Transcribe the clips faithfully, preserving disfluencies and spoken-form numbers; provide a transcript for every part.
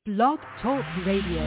Blog Talk Radio.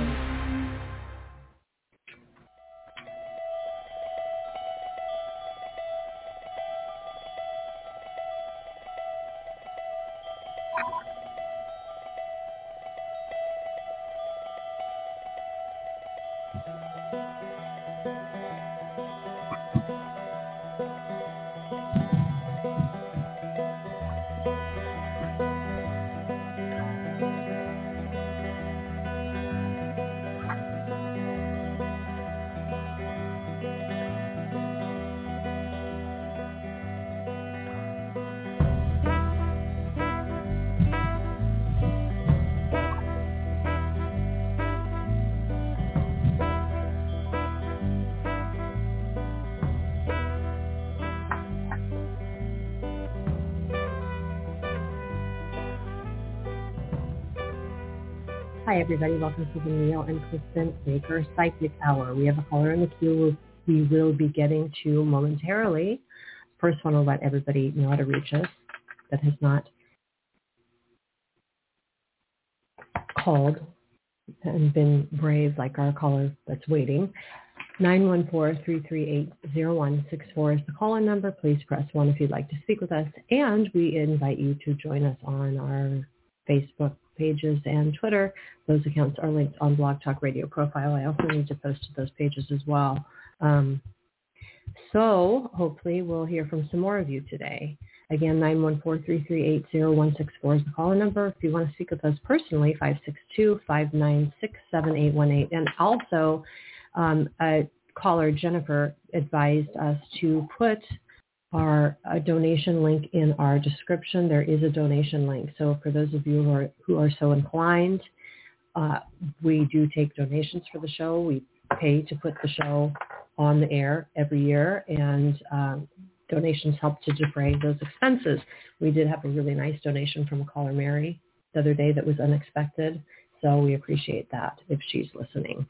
Hi, everybody. Welcome to the Neil and Kristen Baker Psychic Hour. We have a caller in the queue we will be getting to momentarily. First, I want to let everybody know how to reach us that has not called and been brave like our caller that's waiting. nine one four, three three eight, zero one six four is the call-in number. Please press one if you'd like to speak with us. And we invite you to join us on our Facebook pages and Twitter. Those accounts are linked on Blog Talk Radio profile. I also need to post to those pages as well. Um, so hopefully we'll hear from some more of you today. Again, nine one four, three three eight, zero one six four is the call number. If you want to speak with us personally, five six two, five nine six, seven eight one eight. And also, um, a caller, Jennifer, advised us to put our a donation link in our description. There is a donation link. So for those of you who are, who are so inclined, uh, we do take donations for the show. We pay to put the show on the air every year, and um, donations help to defray those expenses. We did have a really nice donation from a caller, Mary, the other day that was unexpected. So we appreciate that if she's listening.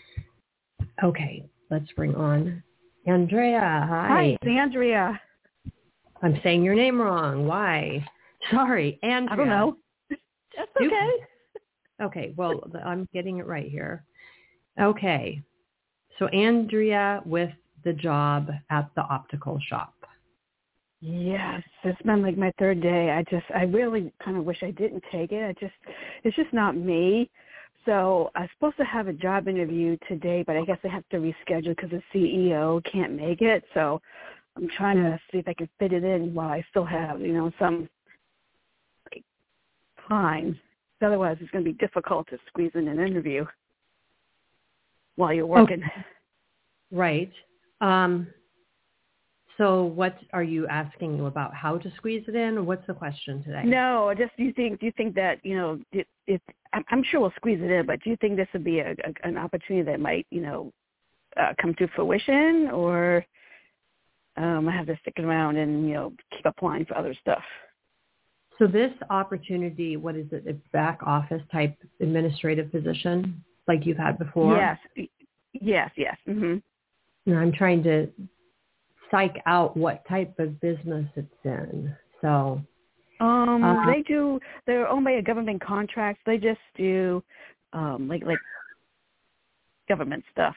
Okay, let's bring on Andrea. Hi. Hi, it's Andrea. I'm saying your name wrong. Why? Sorry, Andrea. I don't know. That's okay. Okay, well, I'm getting it right here. Okay. So Andrea with the job at the optical shop. Yes, it's been like my third day. I just, I really kind of wish I didn't take it. I just, it's just not me. So I'm supposed to have a job interview today, but I guess I have to reschedule because the C E O can't make it. So I'm trying to see if I can fit it in while I still have, you know, some like, time. Otherwise, it's going to be difficult to squeeze in an interview while you're working. Okay. Right. Um, so what are you asking about? How to squeeze it in? Or what's the question today? No, just do you think do you think that, you know, it, it, I'm sure we'll squeeze it in, but do you think this would be a, a, an opportunity that might, you know, uh, come to fruition, or um, I have to stick around and, you know, keep applying for other stuff? So this opportunity, what is it, a back office type administrative position like you've had before? Yes, yes, yes. Mm-hmm. And I'm trying to psych out what type of business it's in. So um, uh, they do. They're owned by a government contract. They just do um, like like government stuff.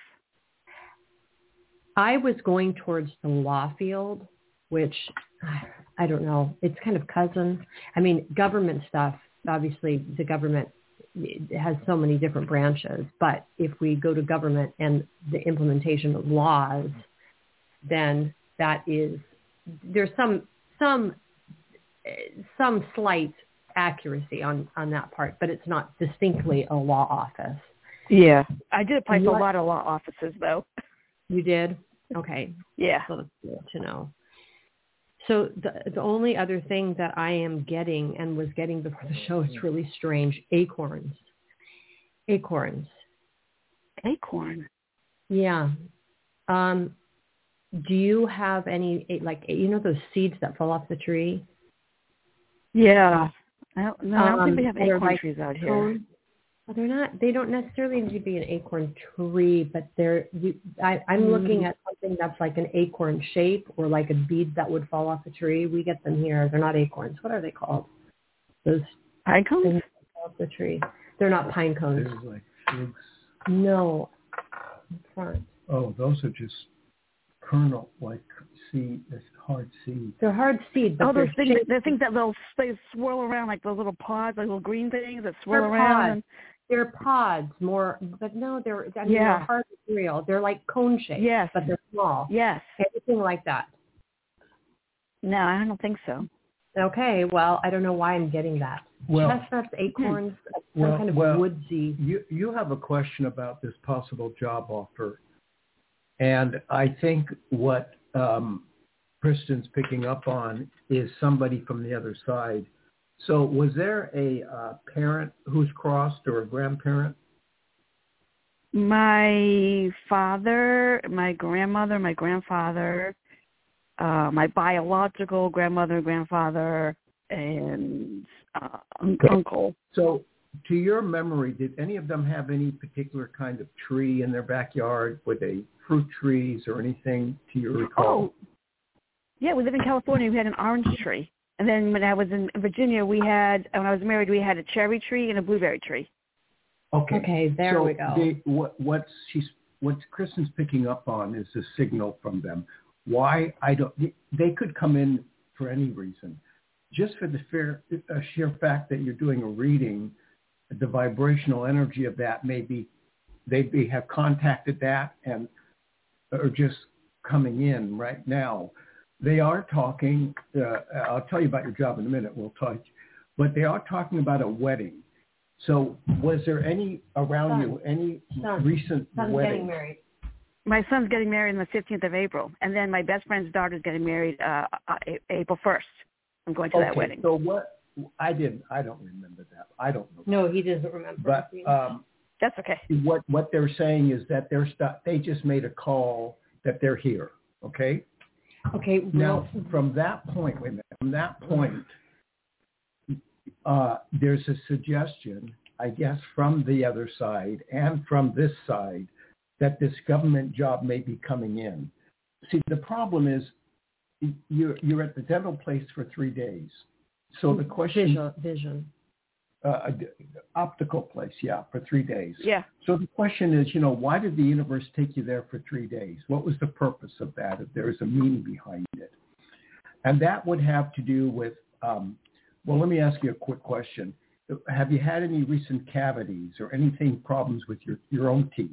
I was going towards the law field, which I don't know. It's kind of cousin. I mean, government stuff. Obviously, the government has so many different branches. But if we go to government and the implementation of laws, then that is, there's some some some slight accuracy on, on that part, but it's not distinctly a law office. Yeah. I did apply for What? a lot of law offices, though. You did? Okay. Yeah. So that's good to know. So the, the only other thing that I am getting and was getting before the show is really strange, acorns. Acorns. Acorn? Yeah. Um, do you have any, like, you know those seeds that fall off the tree? Yeah. I don't, no, I don't um, think we have acorn like trees out here. Cone. Well, they're not, they don't necessarily need to be an acorn tree, but they're, you, I, I'm mm. looking at something that's like an acorn shape or like a bead that would fall off the tree. We get them here. They're not acorns. What are they called? Those icons? things that fall off the tree. They're not pine cones. There's like figs. No, in front. Oh, those are just kernel, like seed, it's hard seed. They're hard seed, but oh, those they're things, shaped- the things that they'll they swirl around like those little pods, like little green things that swirl they're around. pods. And, They're pods more, but no, they're I mean, Yeah. they're hard material. They're like cone shaped, Yes. but they're small. yes. Anything like that. No, I don't think so. Okay, well, I don't know why I'm getting that. Well, Chestnuts, acorns, some well, kind of well, woodsy. You you have a question about this possible job offer, and I think what um, Kristen's picking up on is somebody from the other side. So was there a uh, parent who's crossed or a grandparent? My father, my grandmother, my grandfather, uh, my biological grandmother, grandfather, and uh, un- uncle. So to your memory, did any of them have any particular kind of tree in their backyard? Were they fruit trees or anything, to your recall? Oh, yeah, we live in California. We had an orange tree. And then when I was in Virginia, we had, when I was married, we had a cherry tree and a blueberry tree. Okay. Okay, there so we go. They, what, what she's, what Kristen's picking up on is a signal from them. Why I don't, they could come in for any reason. Just for the fair, uh, sheer fact that you're doing a reading, the vibrational energy of that may be, they may have contacted that and are just coming in right now. They are talking, uh, I'll tell you about your job in a minute, we'll talk, but they are talking about a wedding. So was there any around Son. you, any Son. recent Son's weddings? getting married. My son's getting married on the fifteenth of April. And then my best friend's daughter's getting married uh, uh, April first. I'm going to okay, that wedding. So what, I didn't, I don't remember that. I don't know. No, he doesn't remember. But um, That's okay. what, what they're saying is that they're st- they just made a call that they're here, okay? Okay, Now, well, from that point, wait a minute, from that point, uh, there's a suggestion, I guess, from the other side and from this side that this government job may be coming in. See, the problem is you're, you're at the dental place for three days. So the question... vision. vision. Uh, optical place, yeah, for three days. Yeah. So the question is, you know, why did the universe take you there for three days? What was the purpose of that, if there is a meaning behind it? And that would have to do with, um, well, let me ask you a quick question. Have you had any recent cavities or anything, problems with your, your own teeth?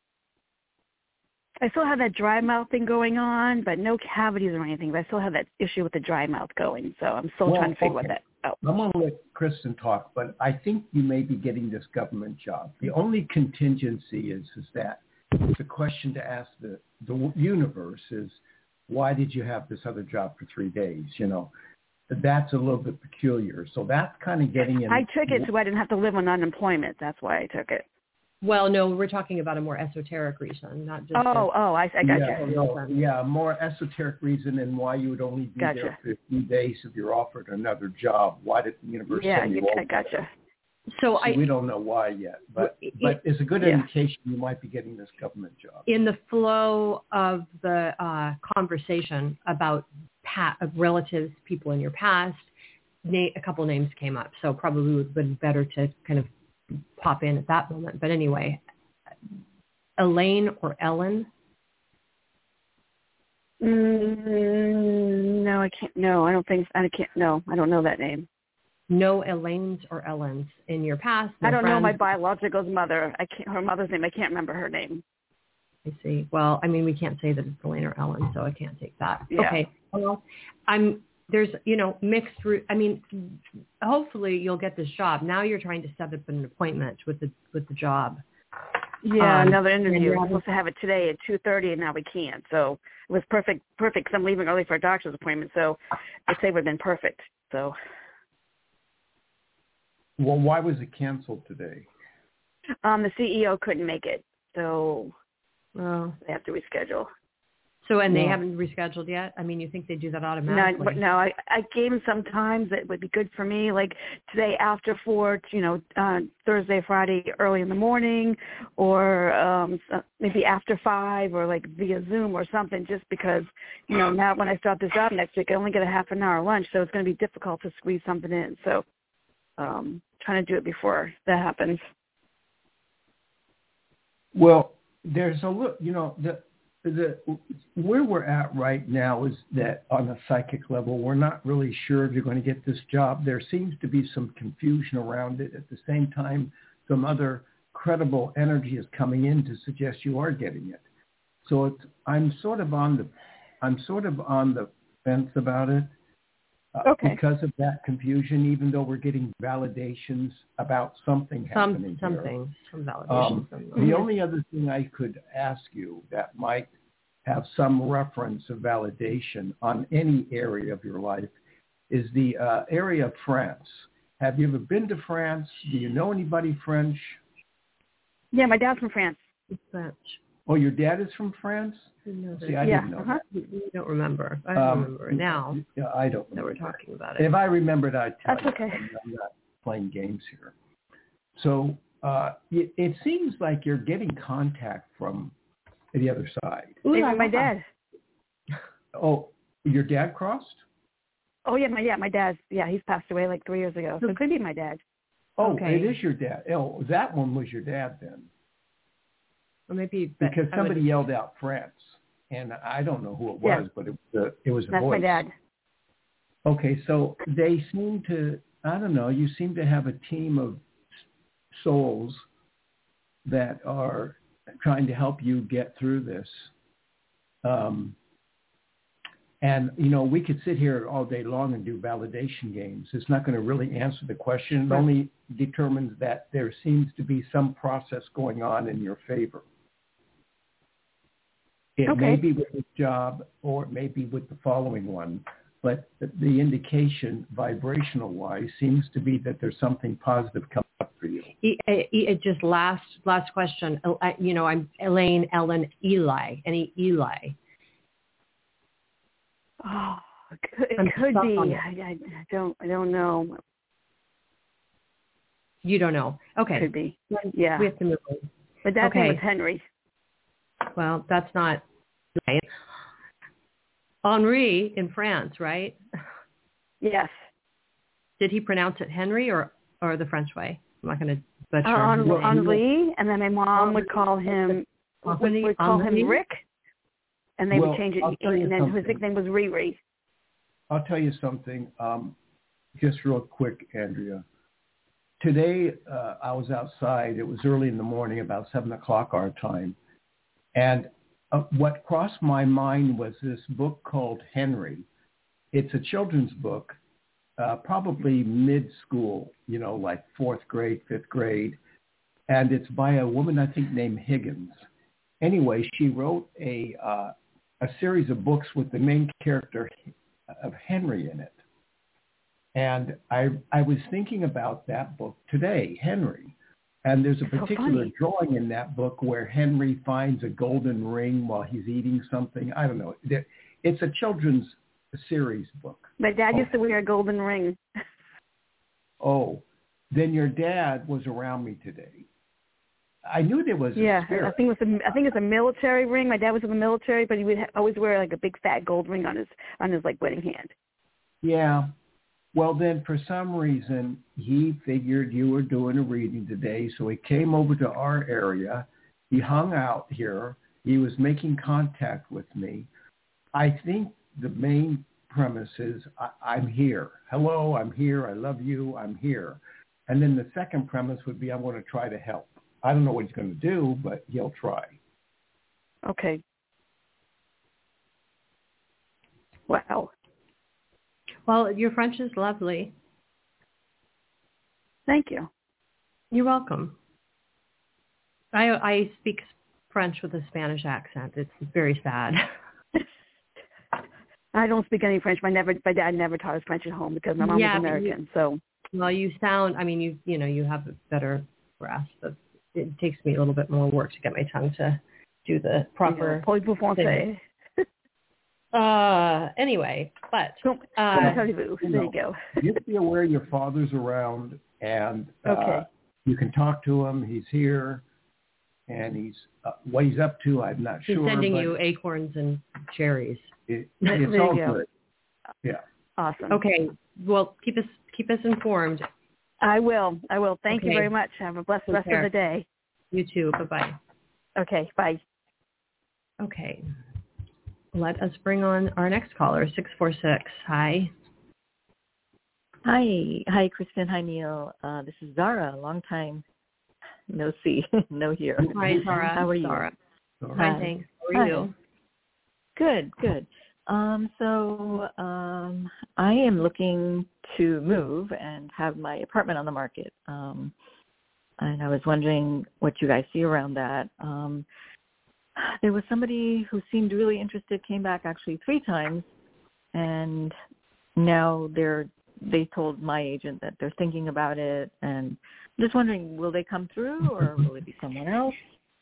I still have that dry mouth thing going on, but no cavities or anything. But I still have that issue with the dry mouth going. So I'm still Well, trying to figure okay. what that out. I'm going to let Kristen talk, but I think you may be getting this government job. The only contingency is is that the question to ask the, the universe is, why did you have this other job for three days? You know, that's a little bit peculiar. So that's kind of getting in. I took it so I didn't have to live on unemployment. That's why I took it. Well, no, we're talking about a more esoteric reason, not just. Oh, oh, I, I got yeah, you. no, yeah, more esoteric reason and why you would only be Gotcha. there for a few days if you're offered another job. Why did the universe Yeah, send you you, over I got you. So there? I, We don't know why yet, but It- but it's a good yeah. indication you might be getting this government job. in the flow of the uh, conversation about pa- of relatives, people in your past, na- a couple names came up. So probably would have been better to kind of pop in at that moment. But anyway, Elaine or Ellen? Mm, no, I can't. No, I don't think. I can't. No, I don't know that name. No Elaines or Ellens in your past? No I don't know my friends? biological's mother. I can't. Her mother's name. I can't remember her name. I see. Well, I mean, we can't say that it's Elaine or Ellen, so I can't take that. Yeah. Okay. Well, I'm there's you know mixed route. I mean, hopefully you'll get this job. Now you're trying to set up an appointment with the with the job. Yeah, Um, another interview. and We're supposed to have it today at two thirty, and now we can't. So it was perfect, perfect. Cause I'm leaving early for a doctor's appointment, so I'd say it would have been perfect. So. Well, why was it canceled today? Um, the C E O couldn't make it, so Oh. they have to reschedule. So and they Well- haven't rescheduled yet. I mean, you think they do that No, automatically? but no, I, I gave him some times that would be good for me, like today after four, you know, uh, Thursday, Friday, early in the morning, or um, so- maybe after five, or like via Zoom or something. Just because, you know, now when I start this job next week, I only get a half an hour lunch, so it's going to be difficult to squeeze something in. So. um, trying to do it before that happens. Well, there's a look, you know, the the where we're at right now is that on a psychic level, we're not really sure if you're going to get this job. There seems to be some confusion around it. At the same time, some other credible energy is coming in to suggest you are getting it. So it's, I'm sort of on the, I'm sort of on the fence about it. Uh, okay. Because of that confusion, even though we're getting validations about something Some, happening something, here. some validation. Um, from the only other thing I could ask you that might have some reference of validation on any area of your life is the uh, area of France. Have you ever been to France? Do you know anybody French? Yeah, my dad's from France. French. Oh, your dad is from France? See, I yeah, didn't know uh-huh. that. You don't remember. I don't Um, remember now Yeah, I don't that we're remember. talking about it. If I remembered, I'd tell That's you. okay. I'm, I'm not playing games here. So uh, it, it seems like you're getting contact from the other side. Maybe my dad. Oh, your dad crossed? Oh, yeah, my yeah, my dad's, yeah, he's passed away like three years ago, so it could be my dad. Oh, Okay. it is your dad. Oh, that one was your dad then. Or maybe Because I somebody would, yelled out France, and I don't know who it Yeah. was, but it was a, it was a That's voice. my dad. Okay, so they seem to, I don't know, you seem to have a team of souls that are trying to help you get through this. Um, and, you know, we could sit here all day long and do validation games. It's not going to really answer the question. It Right. only determines that there seems to be some process going on in your favor. It Okay. may be with this job or it may be with the following one. But the indication, vibrational-wise, seems to be that there's something positive coming up for you. E- e- e- just last last question. Uh, You know, I'm Elaine, Ellen, Eli. Any Eli? Oh, it could, it I'm could stuck be. on it. I, I don't, I don't know. You don't know. Okay. Could be. Yeah. We have to move on. But dad's Okay. name was Henry. Well, that's not right. Henri in France, right? Yes. Did he pronounce it Henry or, or the French way? I'm not going to butcher Uh, his Henri, name. Henri, and then my mom would call him, Henri- would call Henri? him Rick, and they Well, would change it, I'll tell you and then his something. nickname was Riri. I'll tell you something, um, just real quick, Andrea. Today, uh, I was outside. It was early in the morning, about seven o'clock our time. And uh, what crossed my mind was this book called Henry. It's a children's book, uh, probably mid-school, you know, like fourth grade, fifth grade. And it's by a woman, I think, named Higgins. Anyway, she wrote a uh, a series of books with the main character of Henry in it. And I I was thinking about that book today, Henry. And there's a So particular funny. drawing in that book where Henry finds a golden ring while he's eating something. I don't know. It's a children's series book. My dad Oh. used to wear a golden ring. Oh, then your dad was around me today. I knew there was a Yeah, spirit. I think it was a, I think it's a military ring. My dad was in the military, but he would ha- always wear like a big fat gold ring on his on his like wedding hand. Yeah. Well, then for some reason, he figured you were doing a reading today, so he came over to our area. He hung out here. He was making contact with me. I think the main premise is I, I'm here. Hello, I'm here. I love you. I'm here. And then the second premise would be I'm going to try to help. I don't know what he's going to do, but he'll try. Okay. Wow. Well, your French is lovely. Thank you. You're welcome. I I speak French with a Spanish accent. It's very sad. I don't speak any French. My never, my dad never taught us French at home because my mom Yeah, was but American. you- So Well, you sound, I mean, you you know, you have a better grasp of, it takes me a little bit more work to get my tongue to do the proper Parlez-vous français? Uh, anyway, but Don't- uh, Parlez-vous. You There know, you go. Just be aware your father's around, and uh, Okay. you can talk to him. He's here, and he's uh, what he's up to. I'm not he's sure. sending but you acorns and cherries. It, There it's you all go. good. Yeah. Awesome. Okay, well, keep us keep us informed. I will. I will. Thank Okay. you very much. Have a blessed Take rest care. of the day. You too. Bye-bye. Okay. Bye. Okay. Let us bring on our next caller, six four six. Hi. Hi. Hi, Kristen. Hi, Neil. Uh, this is Zara. Long time no see, no hear. Hi, Zara. How are you? Zara. All Hi, right. thanks. How are Hi. you? Good, good. Um, so um, I am looking to move and have my apartment on the market. Um, and I was wondering what you guys see around that. Um, there was somebody who seemed really interested, came back actually three times, and now they're they told my agent that they're thinking about it, and I'm just wondering, will they come through or will it be someone else?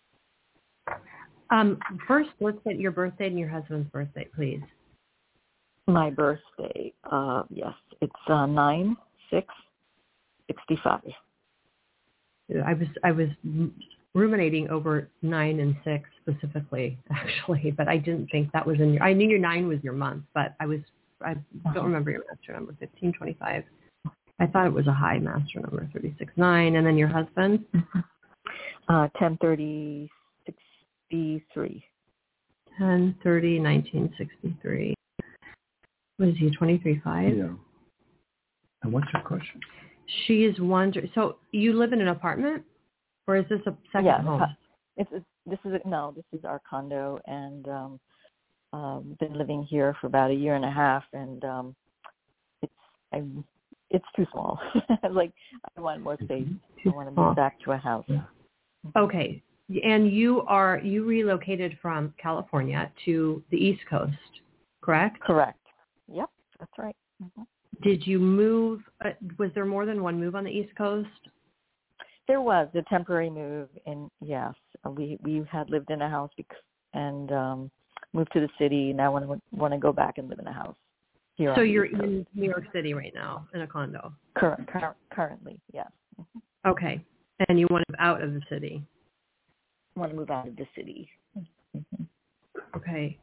Um, first, let's get your birthday and your husband's birthday, please. My birthday, uh, yes, it's uh, nine six sixty-five. I was I was ruminating over nine and six specifically, actually, but I didn't think that was in your. I knew your nine was your month, but I was I don't remember your master number, fifteen twenty-five. I thought it was a high master number, thirty-six nine, and then your husband, uh, ten thirty sixty-three. ten thirty nineteen sixty-three. What is he? twenty-three five. Yeah. And what's your question? She is wondering. So you live in an apartment, or is this a second yeah, home? It's, it's this is a, no, this is our condo, and um, um, been living here for about a year and a half, and um, it's I'm, it's too small. Like I want more space. Too I want to small. move back to a house. Okay, and you are you relocated from California to the East Coast, correct? Correct. Yep, that's right. Mm-hmm. Did you move? Uh, was there more than one move on the East Coast? There was a temporary move, and yes, we we had lived in a house bec- and um, moved to the city. Now want to want to go back and live in a house here. So on the you're East Coast. in New York City right now in a condo. Cur- cur- currently, yes. Mm-hmm. Okay, and you want to move out of the city. I want to move out of the city. Mm-hmm. Okay.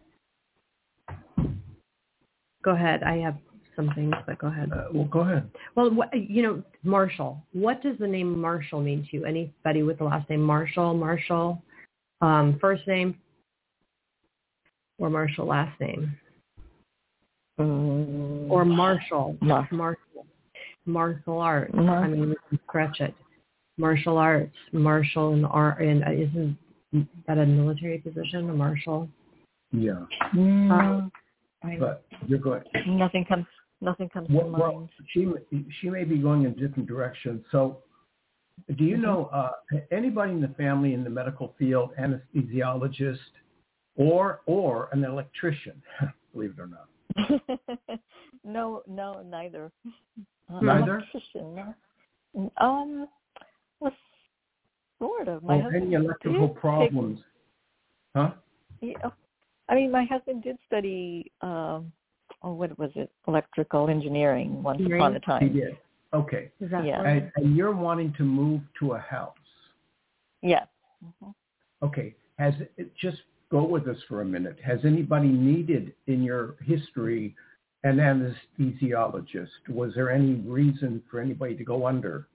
Go ahead. I have some things, but go ahead. Uh, well, go ahead. Well, what, you know, Marshall. What does the name Marshall mean to you? Anybody with the last name Marshall? Marshall, um, first name, or Marshall last name, Mm. or Marshall? Mar- Marshall. Martial arts. Mar- I mean, you can scratch it. Martial arts. Marshall and art. And isn't that a military position? A marshal? Yeah. Mm. Um, But you're going. Nothing comes. Nothing comes Well, to mind. well, she she may be going in different directions. So, do you Mm-hmm. know uh, anybody in the family in the medical field, anesthesiologist, or or an electrician? Believe it or not. no, no, neither. Uh, Neither? electrician, no. Um, well, sort of. My Or husband any electrical did problems? Huh? Take, yeah, I mean, my husband did study. Um, oh, what was it? Electrical engineering once upon a time. He did. Okay. Is that Yeah. And, and you're wanting to move to a house. Yes. Mm-hmm. Okay. Has it, just go with us for a minute. Has anybody needed in your history an anesthesiologist? Was there any reason for anybody to go under?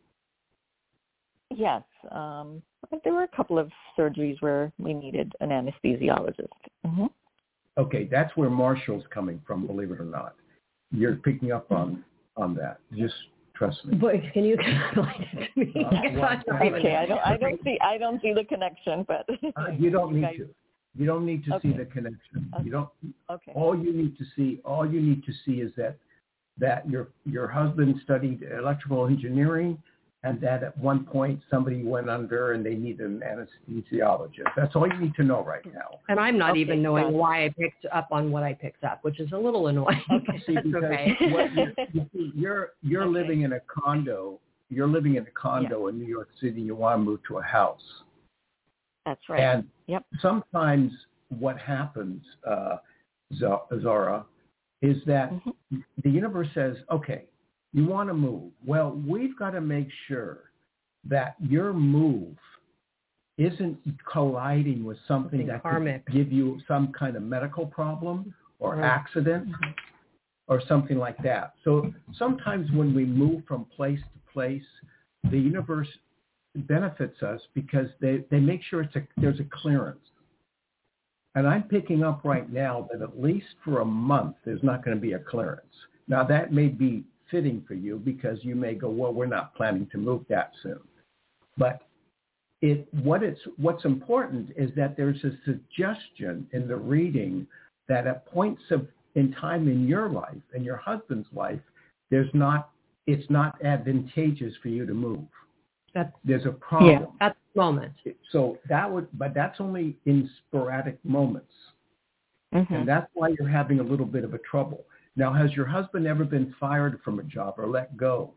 Yes. Um, there were a couple of surgeries where we needed an anesthesiologist. Mm-hmm. Okay, that's where Marshall's coming from, believe it or not. You're picking up on, on that. Just trust me. But can you explain it to me? Uh, well, Okay, I don't, I don't see, I don't see the connection, but Uh, you don't need guys, to. You don't need to Okay. see the connection. Okay. You don't. Okay. All you need to see, all you need to see is that that your your husband studied electrical engineering, and that at one point somebody went under and they need an anesthesiologist. That's all you need to know right now. And I'm not Okay, even knowing got it. why I picked up on what I picked up, which is a little annoying. Okay. See, That's because okay. what you're, you see, you're you're Okay. living in a condo. You're living in a condo in New York City. You want to move to a house. That's right. And Yep. sometimes what happens, uh, Zara, is that Mm-hmm. the universe says, okay, you want to move. Well, we've got to make sure that your move isn't colliding with something, Something that karmic. could give you some kind of medical problem or Right. accident or something like that. So sometimes when we move from place to place, the universe benefits us because they, they make sure it's a, there's a clearance. And I'm picking up right now that at least for a month, there's not going to be a clearance. Now, that may be fitting for you because you may go, well, we're not planning to move that soon. But it, what it's, what's important is that there's a suggestion in the reading that at points of in time in your life and your husband's life, there's not, it's not advantageous for you to move. That's, there's a problem. Yeah, at the moment. So that would, but that's only in sporadic moments. Mm-hmm. And that's why you're having a little bit of a trouble. Now, has your husband ever been fired from a job or let go?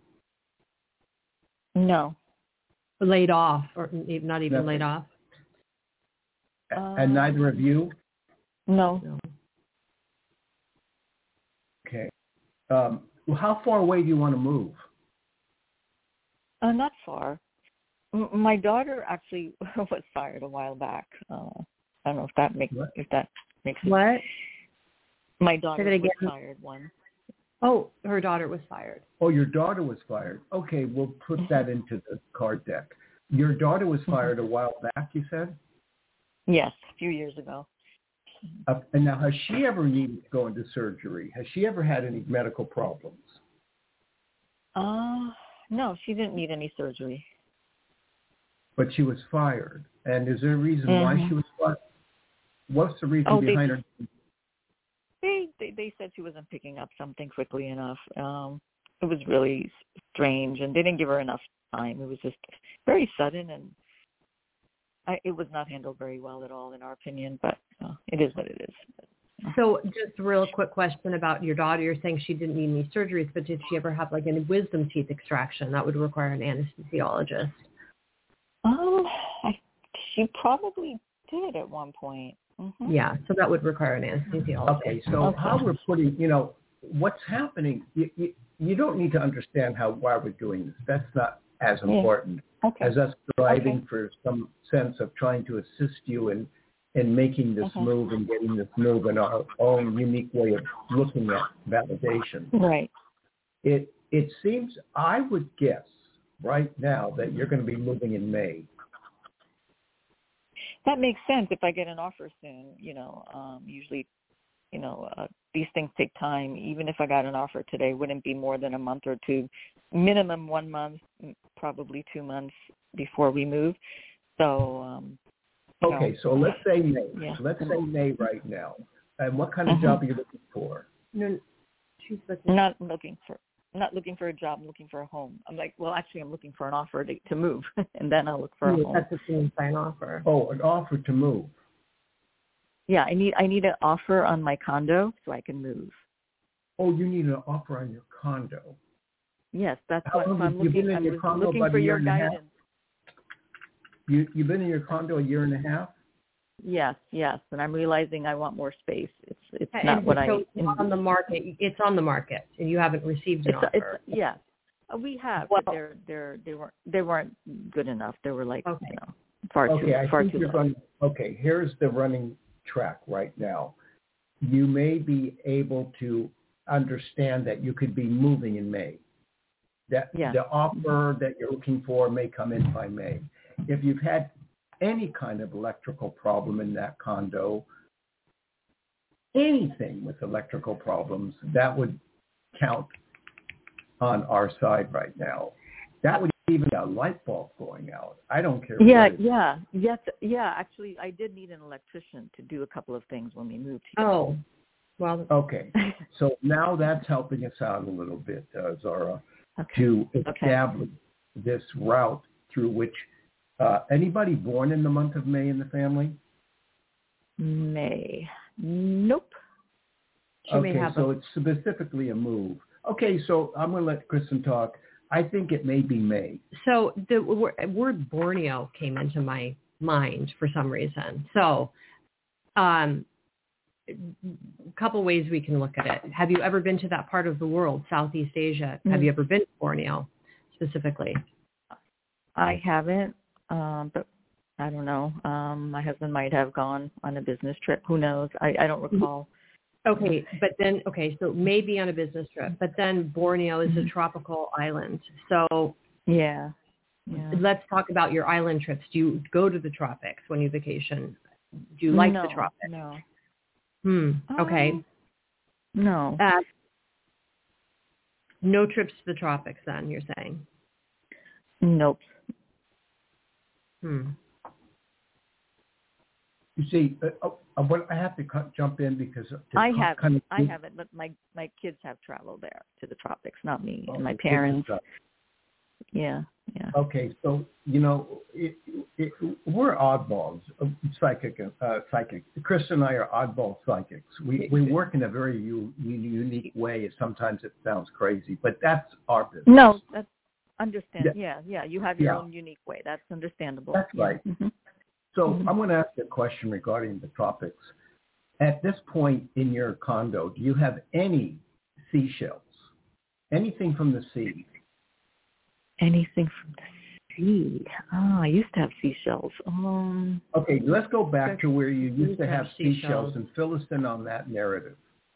No. Laid off, or not even Nothing. laid off? Uh, and neither of you? No. No. Okay. Um, well, how far away do you want to move? Uh, not far. M- my daughter actually was fired a while back. Uh, I don't know if that makes what? if that makes sense. What? My daughter was fired once. Oh, her daughter was fired. Oh, your daughter was fired. Okay, we'll put that into the card deck. Your daughter was fired a while back, you said? Yes, a few years ago. Uh, and now, has she ever needed to go into surgery? Has she ever had any medical problems? Uh, no, she didn't need any surgery. But she was fired. And is there a reason mm-hmm. why she was fired? What's the reason oh, behind they, her? They, they they said she wasn't picking up something quickly enough. Um, it was really strange, and they didn't give her enough time. It was just very sudden, and I, it was not handled very well at all, in our opinion. But uh, it is what it is. So, just a real quick question about your daughter. You're saying she didn't need any surgeries, but did she ever have like any wisdom teeth extraction? That would require an anesthesiologist. Oh, I, she probably did at one point. Mm-hmm. Yeah, so that would require an anesthesiologist. Okay, so okay. how we're putting, you know, what's happening, you, you, you don't need to understand how why we're doing this. That's not as important yeah. okay. as us striving okay. for some sense of trying to assist you in, in making this okay. move and getting this move in our own unique way of looking at validation. Right. It it seems, I would guess right now that you're going to be moving in May. That makes sense if I get an offer soon. You know, um, usually, you know, uh, these things take time. Even if I got an offer today, it wouldn't be more than a month or two, minimum one month, probably two months before we move. So, um, okay, know, so let's say May. Yeah. Let's say May right now. And what kind of mm-hmm. job are you looking for? No, she's looking. Not looking for. I'm not looking for a job. I'm looking for a home. I'm like, well, actually, I'm looking for an offer to, to move, and then I'll look for a yeah, home. That's the same by an offer. Oh, an offer to move. Yeah, I need I need an offer on my condo so I can move. Oh, you need an offer on your condo. Yes, that's How what long I'm have you looking. been in I'm your condo looking about for a year your and a half? guidance. You you've been in your condo a year and a half? Yes, yes, and I'm realizing I want more space. It's it's and not what so I. It's on the market. It's on the market, and you haven't received an it's, offer. It's, yes, we have, well, but they're they're they weren't they weren't good enough. They were like okay. you know far okay, too I far think too you're low. going, okay, here's the running track right now. You may be able to understand that you could be moving in May. That yeah. the offer that you're looking for may come in by May. If you've had any kind of electrical problem in that condo, anything with electrical problems, that would count on our side right now. That would even be a light bulb going out. I don't care. Yeah, what it is. yeah, yes, yeah. Actually, I did need an electrician to do a couple of things when we moved here. Oh, well. Okay, so now that's helping us out a little bit, uh, Zara, okay. to establish okay. this route through which uh, anybody born in the month of May in the family? May. Nope. She okay, may have so a- it's specifically a move. Okay, so I'm going to let Kristen talk. I think it may be May. So the word Borneo came into my mind for some reason. So um, a couple ways we can look at it. Have you ever been to that part of the world, Southeast Asia? Mm-hmm. Have you ever been to Borneo specifically? I haven't, um, but I don't know. Um, my husband might have gone on a business trip. Who knows? I, I don't recall. Okay, but then, okay, so maybe on a business trip, but then Borneo is a tropical island. So Yeah. Yeah. Let's talk about your island trips. Do you go to the tropics when you vacation? Do you like no, the tropics? No. Hmm. Okay. Um, no. Uh, no trips to the tropics then, you're saying? Nope. Hmm. You see, uh, uh, what I have to cut, jump in because to I co- haven't. kind of, I haven't, but my my kids have traveled there to the tropics, not me. Oh, and my the kids parents. and stuff. Yeah. Yeah. Okay, so you know, it, it, we're oddballs, uh, psychic, uh, psychic. Chris and I are oddball psychics. We we work in a very u- unique way. Sometimes it sounds crazy, but that's our business. No, that's understand. Yeah. Yeah. Yeah. You have your Yeah. own unique way. That's understandable. That's yeah. right. Mm-hmm. So Mm-hmm. I'm going to ask you a question regarding the tropics. At this point in your condo, do you have any seashells? Anything from the sea? Anything from the sea? Oh, I used to have seashells. Um. Okay, let's go back to where you used to have seashells. seashells and fill us in on that narrative.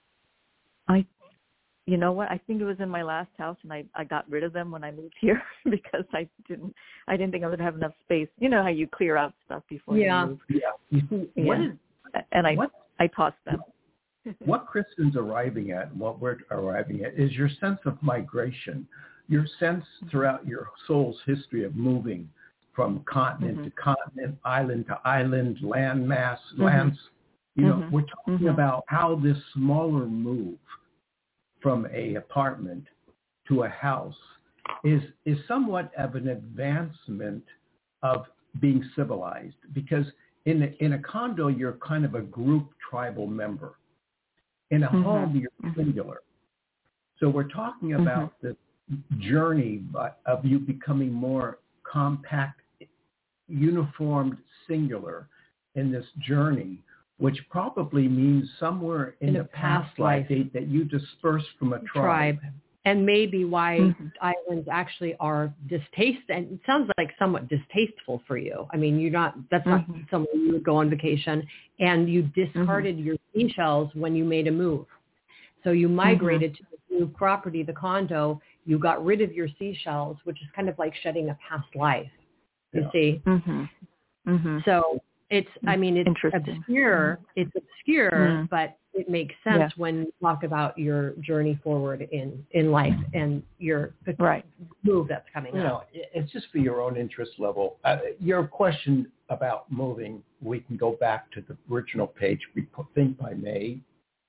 I. You know what? I think it was in my last house, and I, I got rid of them when I moved here because I didn't I didn't think I would have enough space. You know how you clear out stuff before Yeah. you move. Yeah. You see, Yeah. what is and I what I tossed them. what Kristen's arriving at, and what we're arriving at, is your sense of migration, your sense throughout your soul's history of moving from continent Mm-hmm. to continent, island to island, land mass, Mm-hmm. lands. You know, Mm-hmm. we're talking Mm-hmm. about how this smaller move from a apartment to a house is is somewhat of an advancement of being civilized, because in a, in a condo you're kind of a group tribal member. In a Mm-hmm. home you're singular. So we're talking about Mm-hmm. the journey of you becoming more compact, uniformed, singular in this journey, which probably means somewhere in, In the a past past life life. date that you dispersed from a tribe. tribe. And maybe why Mhm. islands actually are distasteful, and it sounds like somewhat distasteful for you. I mean, you're not, that's not Mhm. somewhere you would go on vacation, and you discarded your seashells when you made a move. So you migrated to the new property, the condo, you got rid of your seashells, which is kind of like shedding a past life, you Yeah. see? Mm-hmm. Mm-hmm. So it's, I mean, it's Interesting. obscure, it's obscure, Mm. but it makes sense Yeah. when you talk about your journey forward in, in life and your Right. move that's coming You up. know, it- it's just for your own interest level. Uh, your question about moving, we can go back to the original page, we put- think by May.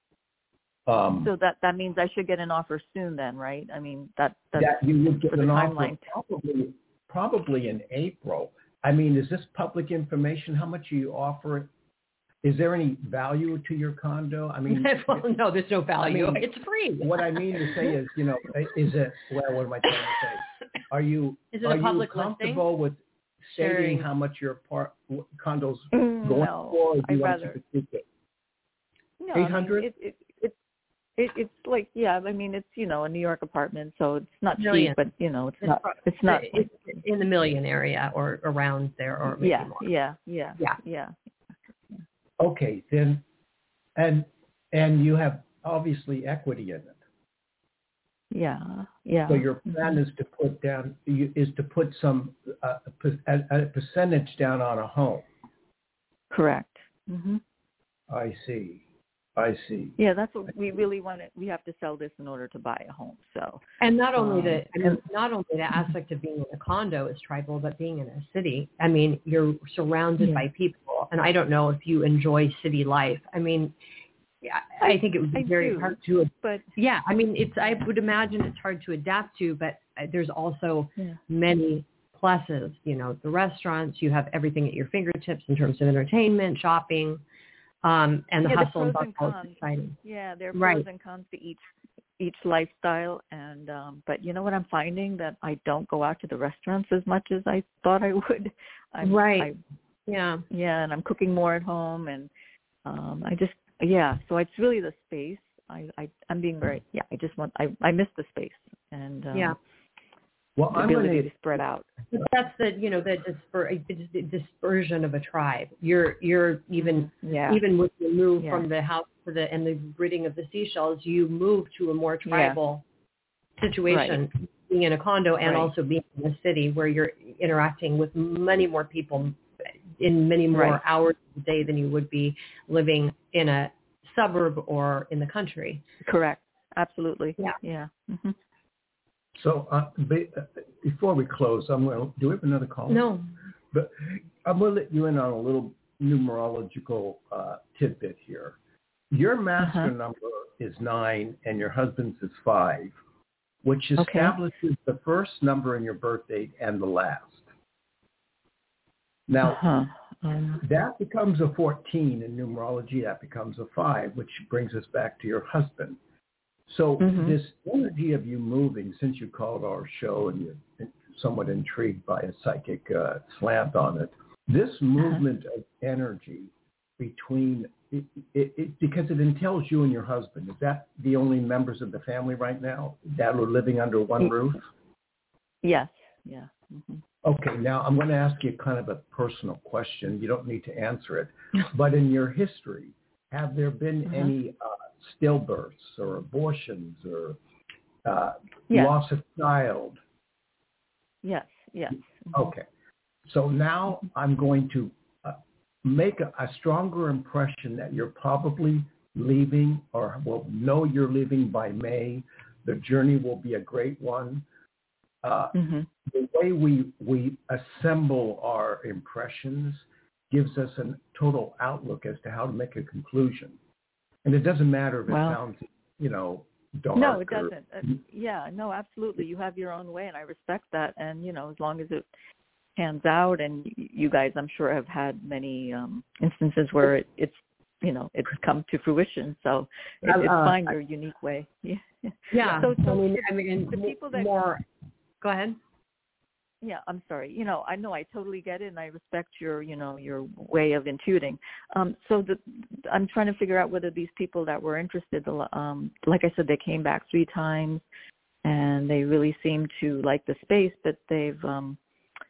Um, So that that means I should get an offer soon, then, right? I mean, that that's that you would get for the an offer timeline. probably probably in April. I mean, is this public information? How much you offer it? Is there any value to your condo? I mean, well, no, there's no value. I mean, it's free. what I mean to say is, you know, is it, well, what am I trying to say? Are you, Is it are a public you comfortable with stating Sharing. how much your part, condo's Mm, going no, for? Or do you I'd want rather- to keep it? No, eight hundred? I mean, it, it, it, it, it's like, yeah, I mean, it's, you know, a New York apartment, so it's not Million. cheap, but, you know, it's, It's not, pro- it's not, It's in the million area or around there, or maybe yeah, more. yeah, yeah, Yeah. yeah. Okay, then, and, and you have obviously equity in it. Yeah, yeah. So your plan is to put down, you- is to put some, uh, a per- a, a percentage down on a home. Correct. hmm I see. I see. Yeah, that's what we really want to, we have to sell this in order to buy a home, so. And not only Um, the, I mean, not only the aspect of being in a condo is tribal, but being in a city. I mean, you're surrounded Yeah. by people, and I don't know if you enjoy city life. I mean, yeah, I think it would be I very do, hard to. But, Yeah, I mean, it's. I would imagine it's hard to adapt to, but there's also yeah. many pluses. You know, the restaurants, you have everything at your fingertips in terms of entertainment, shopping, um, and the Yeah, the hustle and pros and bustle is cons. exciting. Yeah, there are Right. pros and cons to each each lifestyle, and um, but you know what I'm finding, that I don't go out to the restaurants as much as I thought I would. I'm, Right. I, Yeah. yeah, and I'm cooking more at home, and um, I just yeah. So it's really the space. I, I I'm being very yeah. I just want I I miss the space and um, Yeah. Well, the I'm ability going to to, spread out. But that's the, you know, the, disper, the dispersion of a tribe. You're, you're even, Yeah. even with the move Yeah. from the house to the, and the ridding of the seashells, you move to a more tribal situation. being in a condo and Right. also being in a city where you're interacting with many more people in many more Right. hours a day than you would be living in a suburb or in the country. Correct. Absolutely. Yeah. Yeah. Mm-hmm. So uh, be, uh, before we close, I'm going to, do we have another call? No. But I'm going to let you in on a little numerological uh, tidbit here. Your master Uh-huh. number is nine and your husband's is five, which Okay. establishes the first number in your birth date and the last. Now, Uh-huh. Um, that becomes a fourteen in numerology. That becomes a five, which brings us back to your husband. So Mhm. this energy of you moving, since you called our show and you're somewhat intrigued by a psychic uh, slant on it, this movement uh-huh. of energy between, it, it, it, because it entails you and your husband, is that the only members of the family right now that are living under one roof? Yes. Yeah. Mm-hmm. Okay, now I'm going to ask you kind of a personal question. You don't need to answer it. But in your history, have there been Uh-huh. any uh, stillbirths or abortions or uh, yes. loss of child? Yes. Yes. Okay. So now I'm going to uh, make a, a stronger impression that you're probably leaving or will know you're leaving by May. The journey will be a great one. Uh, mm-hmm. The way we, we assemble our impressions gives us a total outlook as to how to make a conclusion. And it doesn't matter if Well, it sounds, you know, dark. No, it or, doesn't. Uh, yeah, no, absolutely. You have your own way, and I respect that. And, you know, as long as it pans out, and you guys, I'm sure, have had many um, instances where it, it's, you know, it's come to fruition. So it, it's uh, fine your unique way. Yeah. Yeah. So, so I mean, the, I mean, the people that more. Go ahead. Yeah, I'm sorry. You know, I know I totally get it, and I respect your, you know, your way of intuiting. Um, so the, I'm trying to figure out whether these people that were interested, um, like I said, they came back three times, and they really seemed to like the space, but they've, um,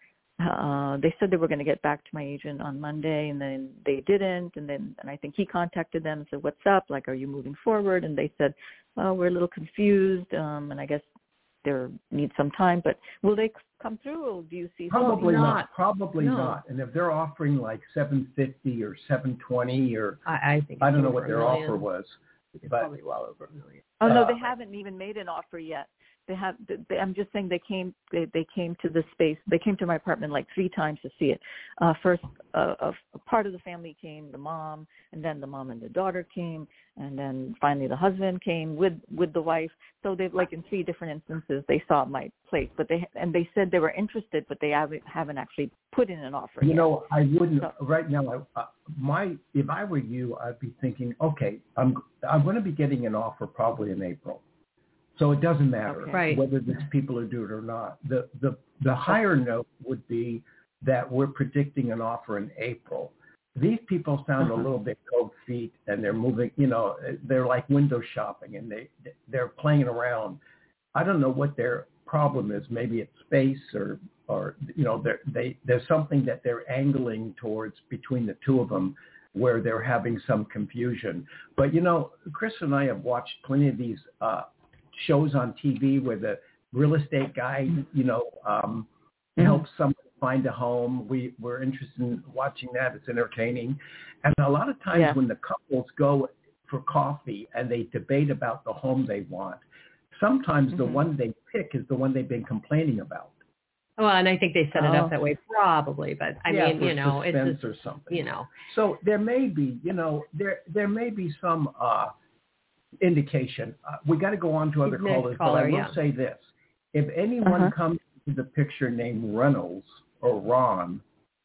uh, they said they were going to get back to my agent on Monday, and then they didn't, and then, and I think he contacted them and said, "What's up? Like, are you moving forward?" And they said, "Well, we're a little confused, um, and I guess there needs some time, but will they come through, or do you see Probably not. not. Probably No. not. And if they're offering like seven fifty or seven twenty or I, I think I it's don't know over what their a million. offer was, It's but probably well over a million. Oh no, Uh, they haven't even made an offer yet. They have. They, I'm just saying they came. They, they came to the space. They came to my apartment like three times to see it. Uh, first, uh, a, a part of the family came, the mom, and then the mom and the daughter came, and then finally the husband came with with the wife. So they've like in three different instances they saw my place, but they and they said they were interested, but they haven't haven't actually put in an offer. you yet. know, I wouldn't So, right now. I, uh, my if I were you, I'd be thinking, okay, I'm I'm going to be getting an offer probably in April. So it doesn't matter Okay. Right. whether these people are due it or not. The the the higher note would be that we're predicting an offer in April. These people sound Uh-huh. a little bit cold feet, and they're moving. You know, they're like window shopping, and they they're playing around. I don't know what their problem is. Maybe it's space, or or you know, they they there's something that they're angling towards between the two of them, where they're having some confusion. But you know, Chris and I have watched plenty of these uh, shows on T V where the real estate guy, you know, um, Mhm. helps someone find a home. We, we're interested in watching that. It's entertaining. And a lot of times Yeah. when the couples go for coffee and they debate about the home they want, sometimes the Mhm. one they pick is the one they've been complaining about. Well, and I think they set it Oh. up that way probably, but I yeah, mean, for you know, it's suspense just, or something. you know. So there may be, you know, there there may be some uh, indication. Uh, we got to go on to other Next callers, caller, but I will yeah. say this. If anyone Uh-huh. comes to the picture named Reynolds or Ron,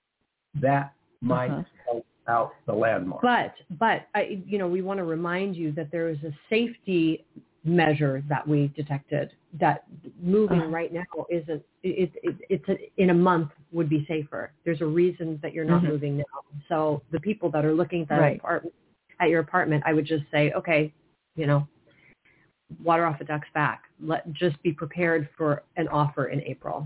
that might Uh-huh. help out the landmark. But, but I, you know, we want to remind you that there is a safety measure that we detected that moving Uh-huh. right now isn't, it, it, it's a, in a month would be safer. There's a reason that you're not Mhm. moving now. So the people that are looking at, that Right. apartment, at your apartment, I would just say, okay, you know, water off a duck's back. Let just be prepared for an offer in April.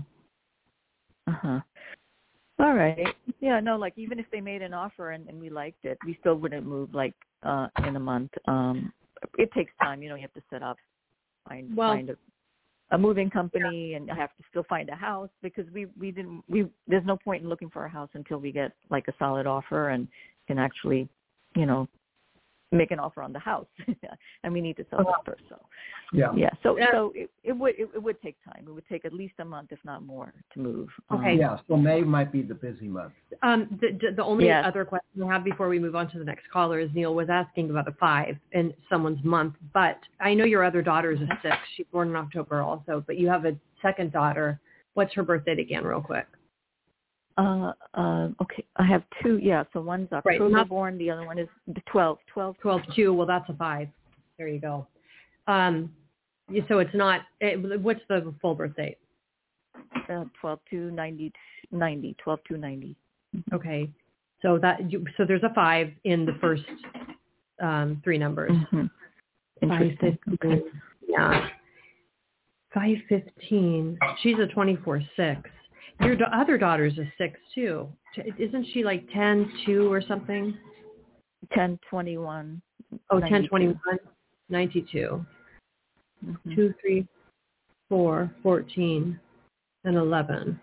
Uh-huh. All right. Yeah, no, like even if they made an offer and, and we liked it, we still wouldn't move like uh, in a month. Um, it takes time, you know, you have to set up, find, Well, find a a moving company, and I have to still find a house because we, we didn't, we, there's no point in looking for a house until we get like a solid offer and can actually, you know, make an offer on the house. And we need to sell that first. So, yeah. Yeah. So, so it, it would, it, it would take time. It would take at least a month, if not more, to move. Okay. Um, Yeah. So May might be the busy month. Um, the, the only Yes. other question I have before we move on to the next caller is Neil was asking about a five in someone's month, but I know your other daughter is a six. She's born in October also, but you have a second daughter. What's her birth date again, real quick? Uh, uh, okay, I have two. Yeah, so one's October Right, not, born. The other one is the twelve. twelve. twelve two. Well, that's a five. There you go. Um, so it's not. It, what's the full birth date? Uh, twelve two ninety ninety. twelve two ninety. Okay, so that so there's a five in the first um, three numbers. Mm-hmm. Interesting. Five fifteen. Okay. Yeah. Five fifteen. She's a twenty four six. Your da- other daughter's a six too. Isn't she like ten two or something? ten twenty-one. Oh, ten twenty-one, ninety-two. Mm-hmm. two, three, four, fourteen, and eleven.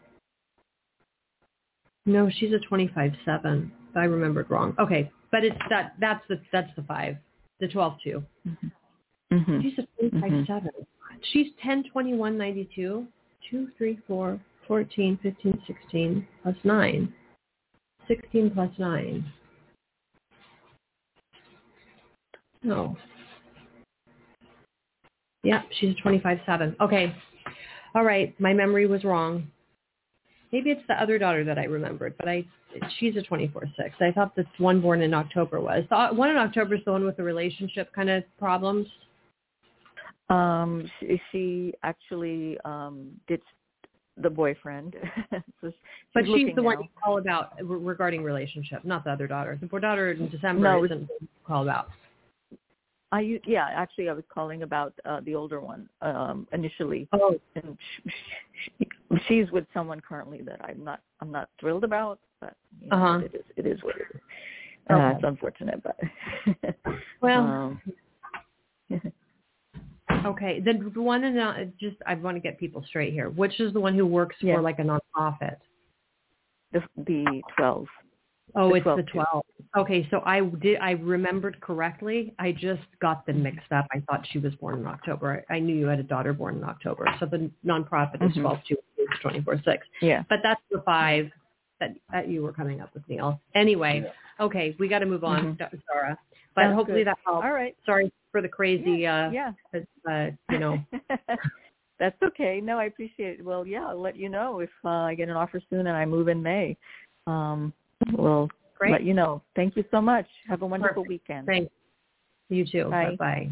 No, she's a twenty-five seven. I remembered wrong. Okay, but it's that. That's the that's the five. The twelve two. Mm-hmm. Mm-hmm. She's a twenty-five seven. Mm-hmm. She's ten twenty-one ninety-two. two, three, four, fourteen, fifteen, sixteen plus nine. sixteen plus nine. No. Yeah, she's a twenty-five seven. Okay. All right. My memory was wrong. Maybe it's the other daughter that I remembered, but I she's a twenty-four six. I thought this one born in October was. The one in October is the one with the relationship kind of problems. Um, she, she actually um, did the boyfriend. So she's but she's the now. one you call about regarding relationship, not the other daughter. The poor daughter in December no, isn't call about. I yeah, actually, I was calling about uh, the older one um, initially. Oh, and she, she, she's with someone currently that I'm not I'm not thrilled about, but you know, uh-huh. it is it is what it is. Okay. Uh, it's unfortunate, but well. Um, okay, then the one in uh, just I want to get people straight here. Which is the one who works yeah. for like a nonprofit? The the twelve. Oh, the it's twelve the twelve. Okay, so I did. I remembered correctly. I just got them mixed up. I thought she was born in October. I knew you had a daughter born in October. So the nonprofit is mm-hmm. twelve two, twenty-four six. Yeah. But that's the five that, that you were coming up with, Neil. Anyway, okay, we got to move on, mm-hmm. Sarah. But That's hopefully good. that helps. All right. Sorry for the crazy. Yeah. Uh, yeah. Uh, you know. That's okay. No, I appreciate it. Well, yeah, I'll let you know if uh, I get an offer soon and I move in May. Um, we'll Great. let you know. Thank you so much. Have a wonderful Perfect. weekend. Thanks. You too. Bye. Bye-bye.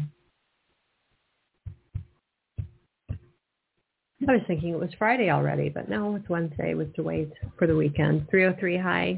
I was thinking it was Friday already, but no, it's Wednesday. We have to wait for the weekend. three oh three, hi.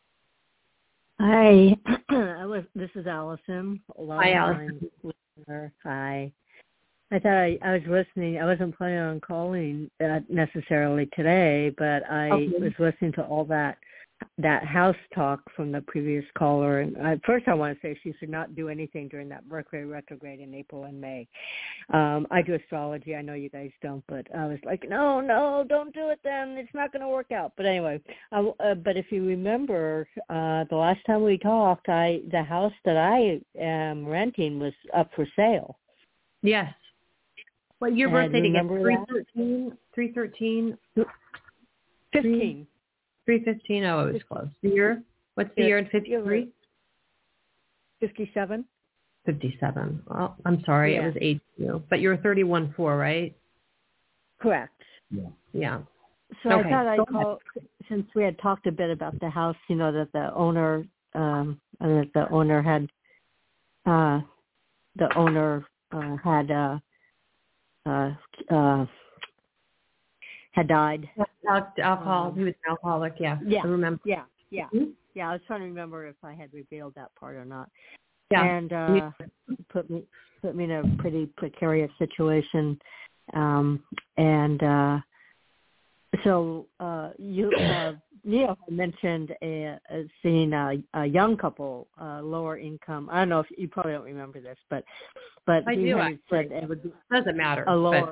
Hi. I was. This is Allison. Hi, Allison. Listener. Hi. I thought I, I was listening. I wasn't planning on calling uh, necessarily today, but I okay. was listening to all that that house talk from the previous caller. And I, first, I want to say she should not do anything during that Mercury retrograde in April and May. Um, I do astrology. I know you guys don't, but I was like, no, no, don't do it then. It's not going to work out. But anyway, I, uh, but if you remember, uh, the last time we talked, I the house that I am renting was up for sale. Yes. What your And birthday again? remember three that? thirteen? three thirteen? Fifteen. three fifteen? Oh, it was close. The year? What's the Yeah. year in fifty-three? Fifty-seven. fifty-seven. Well, I'm sorry. Yeah. It was eight. You. But you were thirty-one four, right? Correct. Yeah. Yeah. So Okay. I thought Go I'd call, since we had talked a bit about the house, you know, that the owner, um, and that the owner had, uh, the owner uh, had, uh, uh, uh, had died. Al- alcohol. Um, he was an alcoholic. Yeah. Yeah. I remember. Yeah. Yeah. Mm-hmm. Yeah. I was trying to remember if I had revealed that part or not. Yeah. And uh, put me put me in a pretty precarious situation. Um, and uh, so uh, you, uh, Neil mentioned a, a seeing a, a young couple, uh, lower income. I don't know if you probably don't remember this, but but I he do, had said actually. it would be Doesn't matter. a lower. But if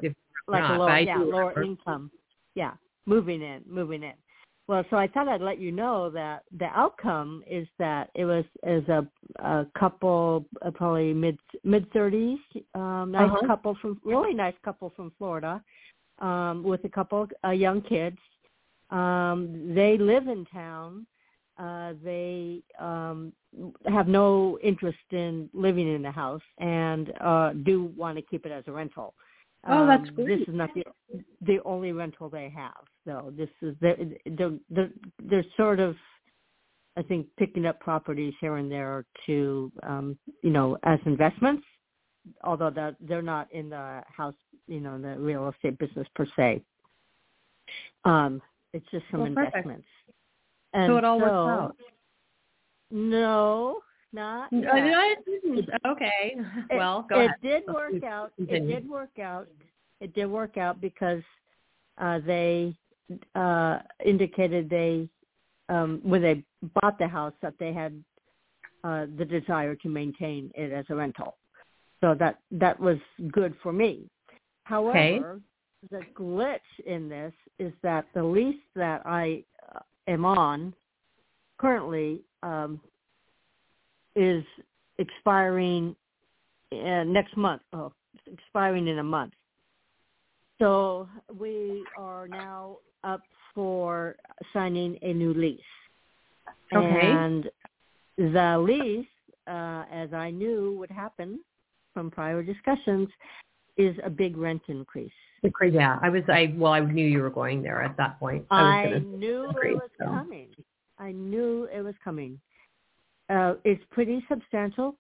like not, a lower, but I yeah, do lower remember. income. Yeah, moving in, moving in. Well, so I thought I'd let you know that the outcome is that it was as a, a couple, uh, probably mid mid thirties, um, nice Uh-huh. couple from really nice couple from Florida, um, with a couple uh, young kids. Um, they live in town. Uh, they um, have no interest in living in the house and uh, do want to keep it as a rental. Oh, that's Um, great. This is not the the only rental they have. So this is they're, they're, they're, they're sort of, I think, picking up properties here and there to, um, you know, as investments, although they're, they're not in the house, you know, the real estate business per se. Um, it's just some Well, perfect. investments. And So it all so, works out. No, not Uh, yet. I didn't. Okay. It, Well, go it ahead. did Let's work out. It continue. did work out. It did work out because uh, they uh, indicated they, um, when they bought the house, that they had uh, the desire to maintain it as a rental. So that that was good for me. However, the glitch in this is that the lease that I uh, am on currently um, is expiring uh, next month. Oh, it's expiring in a month. So we are now up for signing a new lease. Okay. And the lease, uh, as I knew would happen from prior discussions, is a big rent increase. Yeah, I was. I well, I knew you were going there at that point. I, I, was gonna knew agree, it was so. coming. I knew it was coming. Uh, it's pretty substantial.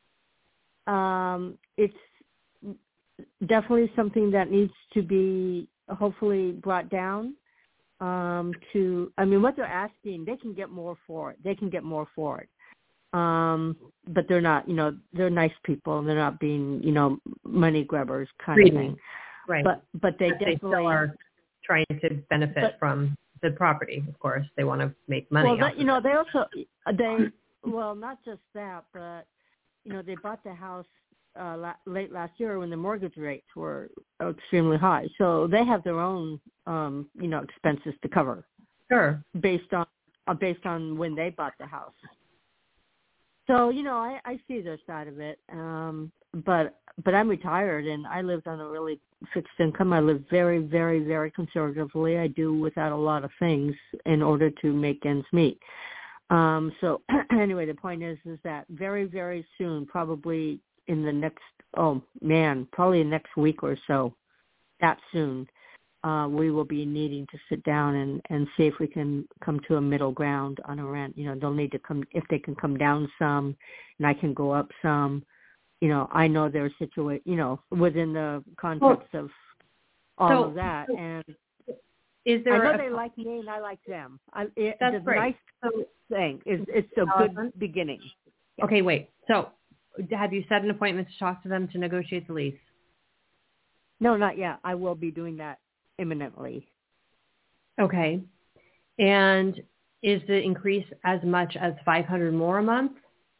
Um, it's definitely something that needs to be hopefully brought down um, to, I mean, what they're asking, they can get more for it. They can get more for it. Um, but they're not, you know, they're nice people and they're not being, you know, money grabbers kind Reading. of thing. Right. But, but they But they definitely still are trying to benefit but, from the property, of course. They want to make money. Well, off that, you of know, it. they also, they, well, not just that, but, you know, they bought the house uh, la- late last year when the mortgage rates were extremely high. So they have their own, um, you know, expenses to cover Sure. based on uh, based on when they bought the house. So, you know, I, I see their side of it. Um, but but I'm retired and I lived on a really fixed income. I live very, very, very conservatively. I do without a lot of things in order to make ends meet. Um, so anyway, the point is, is that very, very soon, probably in the next, oh man, probably next week or so, that soon, uh, we will be needing to sit down and, and see if we can come to a middle ground on a rent. You know, they'll need to come, if they can come down some and I can go up some, you know, I know they're situated, you know, within the context well, of all so, of that. So and is there I know a, they like me and I like them. I, it, that's the great. nice So, thing is it's a uh, good beginning. Yeah. Okay, wait. So have you set an appointment to talk to them to negotiate the lease? No, not yet. I will be doing that imminently. Okay. And is the increase as much as five hundred more a month?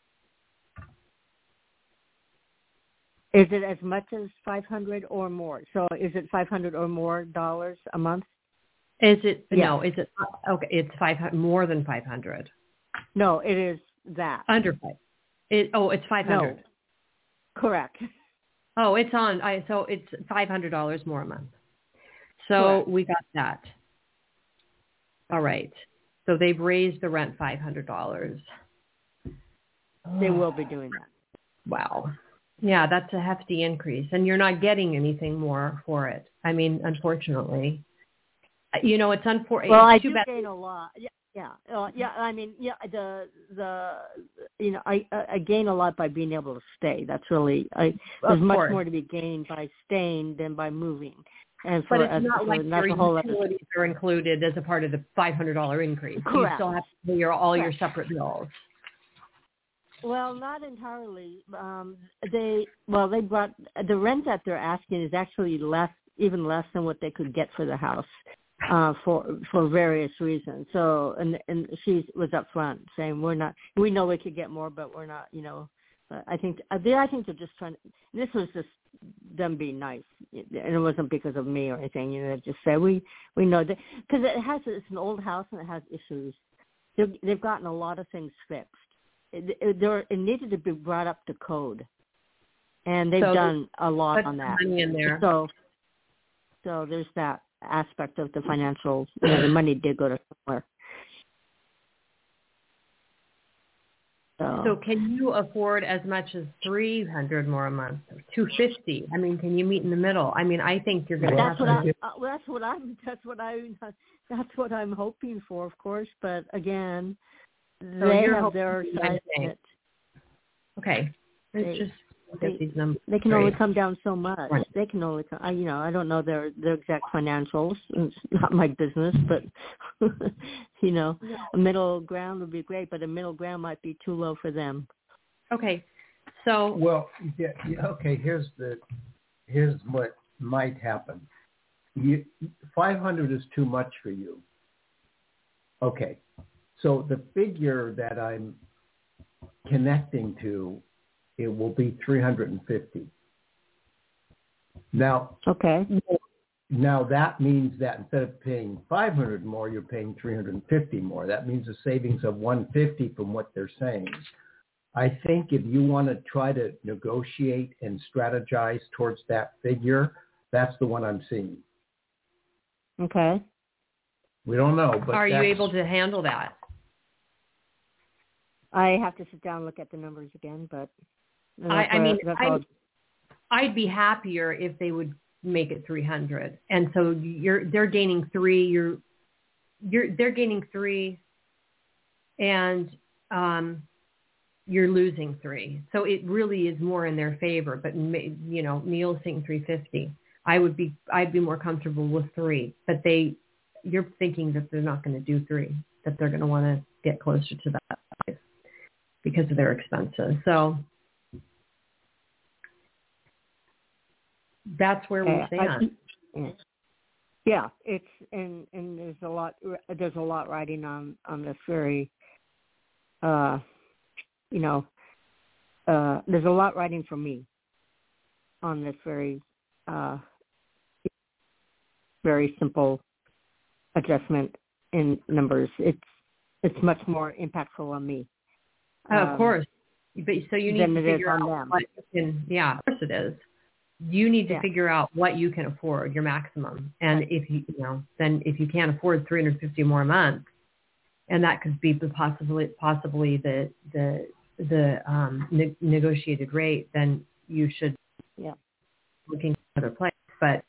Is it as much as five hundred or more? So is it five hundred or more dollars a month? Is it, Yes. no, is it, okay, it's five hundred, more than five hundred. No, it is that. Under five. It, oh, it's five hundred. No. Correct. Oh, it's on, I, so it's five hundred dollars more a month. So Correct. we got that. All right. So they've raised the rent five hundred dollars. They will be doing that. Wow. Yeah, that's a hefty increase. And you're not getting anything more for it. I mean, unfortunately. You know, it's unfortunate. Well, I too do bad. gain a lot. Yeah, yeah, uh, yeah. I mean, yeah. The the you know, I I gain a lot by being able to stay. That's really I. There's much course. more to be gained by staying than by moving. And for, But it's as, not for, like that's your a whole other. utilities are included as a part of the five hundred dollars increase. Correct. You still have to pay your, all Correct. your separate bills. Well, not entirely. Um, they well, they brought the rent that they're asking is actually less, even less than what they could get for the house, uh, for for various reasons. So, and and she was up front saying we're not, we know we could get more, but we're not, you know, I think they, I think they're just trying to, this was just them being nice. And it wasn't because of me or anything. You know, they just said, we, we know that, because it has, it's an old house and it has issues. They've, they've gotten a lot of things fixed. It, it, there, it needed to be brought up to code. And they've so done a lot on that. Money in there. So, so there's that aspect of the financial, you know, the money did go to somewhere. So, so can you afford as much as three hundred more a month, or two fifty? I mean, can you meet in the middle? I mean, I think you're going to have to. I, uh, that's what I'm. That's what I. That's what I'm hoping for, of course. But again, so they have their side of it. Okay, let's just look at these numbers. They can right. only come down so much. Right. They can only. Come, I, you know, I don't know their their exact financials. It's not my business, but you know, yeah. a middle ground would be great. But a middle ground might be too low for them. Okay, so well, yeah, yeah, okay. Here's the here's what might happen. You, five hundred is too much for you. Okay, so the figure that I'm connecting to, it will be three hundred fifty. Now, okay. Now that means that instead of paying five hundred more, you're paying three hundred fifty more. That means a savings of one hundred fifty from what they're saying. I think if you want to try to negotiate and strategize towards that figure, that's the one I'm seeing. Okay. We don't know, but are you able to handle that? I have to sit down and look at the numbers again, but I, I mean, I, I'd be happier if they would make it three hundred, and so you're they're gaining three. You're you're they're gaining three, and um, you're losing three. So it really is more in their favor. But you know, Neil's saying three fifty. I would be I'd be more comfortable with three, but they you're thinking that they're not going to do three, that they're going to want to get closer to that price because of their expenses. So that's where we stand. I, yeah, it's and and there's a lot there's a lot riding on on this very, uh, you know, uh, there's a lot riding for me on this very, uh, very simple adjustment in numbers. It's it's much more impactful on me. Oh, of um, course, but so you need to figure out them. what you can. Yeah, of course it is. You need to yeah. figure out what you can afford, your maximum, and if you, you know, then if you can't afford three hundred fifty more a month, and that could be the possibly possibly the the the um, ne- negotiated rate, then you should yeah looking at another place. But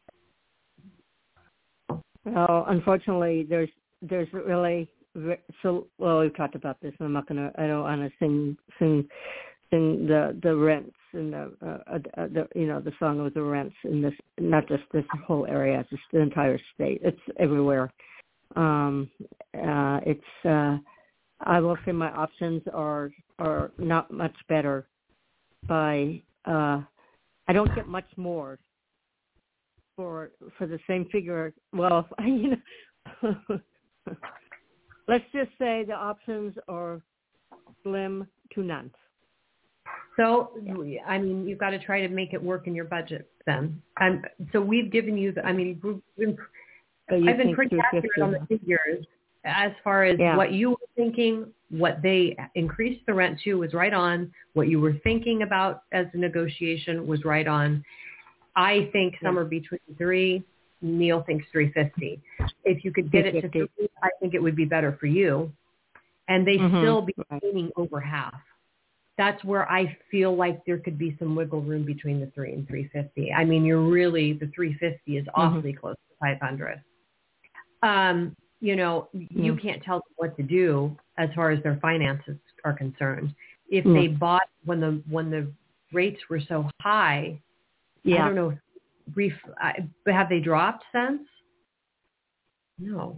well, unfortunately, there's there's really so well we've talked about this, and I'm not gonna I don't want to sing sing sing the the rents and the, uh, uh, the you know the song of the rents in this, not just this whole area, just the entire state. It's everywhere. Um, uh, it's uh, I will say my options are are not much better. By uh, I don't get much more for for the same figure. Well, you know, let's just say the options are slim to none. So, I mean, you've got to try to make it work in your budget then. Um, so we've given you, the, I mean, we've been, I've been pretty accurate on the figures as far as yeah. what you were thinking, what they increased the rent to was right on, what you were thinking about as a negotiation was right on. I think yeah. somewhere between three, Neil thinks three fifty. If you could get it to three, I think it would be better for you. And they mm-hmm. still be gaining over half. That's where I feel like there could be some wiggle room between the three and three fifty. I mean, you're really, the three fifty is awfully mm-hmm. close to five hundred. Um, you know, mm-hmm. you can't tell them what to do as far as their finances are concerned. If mm-hmm. they bought when the when the rates were so high, yeah. I don't know, ref, I, have they dropped since? No.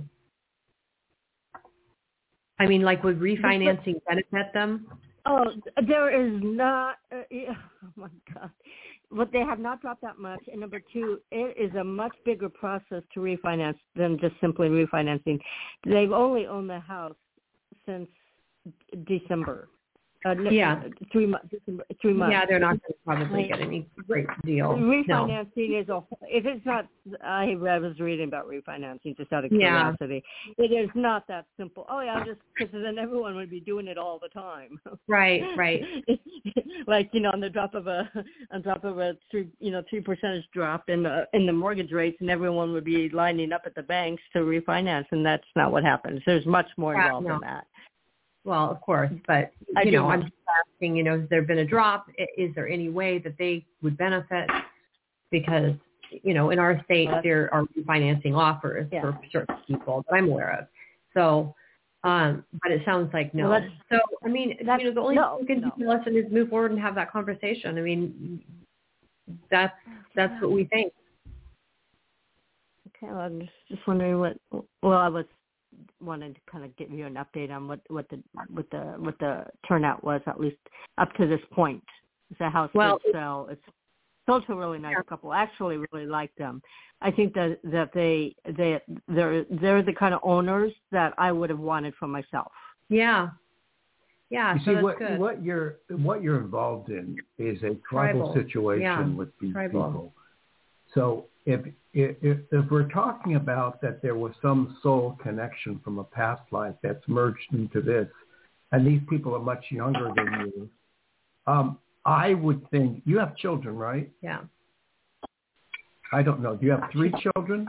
I mean, like, would refinancing benefit them? Oh, there is not. Uh, yeah, oh my God! But they have not dropped that much. And number two, it is a much bigger process to refinance than just simply refinancing. They've only owned the house since December, Uh, no, Yeah. three months. Three months. Yeah, they're not going to probably get any great deal. Refinancing No. is a. If it's not, I, I was reading about refinancing just out of Yeah. curiosity. It is not that simple. Oh yeah, just because then everyone would be doing it all the time. Right, right. Like you know, on the drop of a on top of a three you know three percentage drop in the in the mortgage rates, and everyone would be lining up at the banks to refinance, and that's not what happens. There's much more Yeah, involved no. in that. Well, of course, but I you do know, know. I'm just asking, you know, has there been a drop? I- Is there any way that they would benefit? Because, you know, in our state, Uh, there are refinancing offers Yeah. for certain people that I'm aware of. So, um, but it sounds like no. Well, that's- so, I mean, you that's- know, the only no, thing we can do, no. listen, is move forward and have that conversation. I mean, that's that's what we think. Okay, well, I'm just, just wondering what. Well, I was wanted to kind of give you an update on what, what the what the what the turnout was, at least up to this point. The house Well, did sell. It's sold to a really nice couple. I actually really like them. I think that that they they they're they're the kind of owners that I would have wanted for myself. Yeah. Yeah. You so see, that's what good. what you're what you're involved in is a tribal, Tribal. situation Yeah. with these Tribal. people. So if, if if we're talking about that there was some soul connection from a past life that's merged into this, and these people are much younger than you, um, I would think you have children, right? Yeah. I don't know. Do you have three children?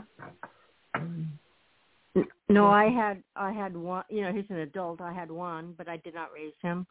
No, I had I had one. You know, he's an adult. I had one, but I did not raise him.